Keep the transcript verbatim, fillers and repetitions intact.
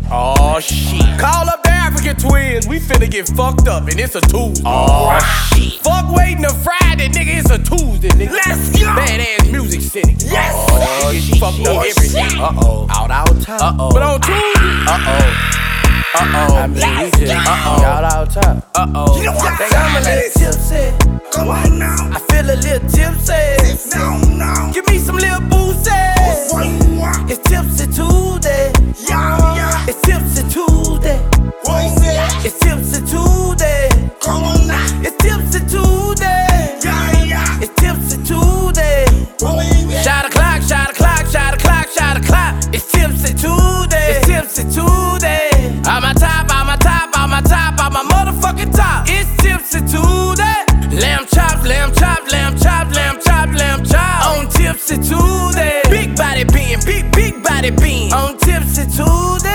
Oh shit. Call up the African twins, we finna get fucked up, and it's a Tuesday. Oh shit. Fuck waiting to Friday, nigga, it's a Tuesday, nigga. Let's go. Badass music city. Yes. Oh, shit. Fucked up every day. Uh oh. Out our time. Uh oh. But on Tuesday. Uh oh. Uh oh. I mean, we just uh-oh. Y'all out top. Uh oh. You know what? I think I'm a little tipsy. Come on now. I feel a little tipsy. No, no. Give me some little boozy. What you want? It's Tipsy Tuesday. Y'all.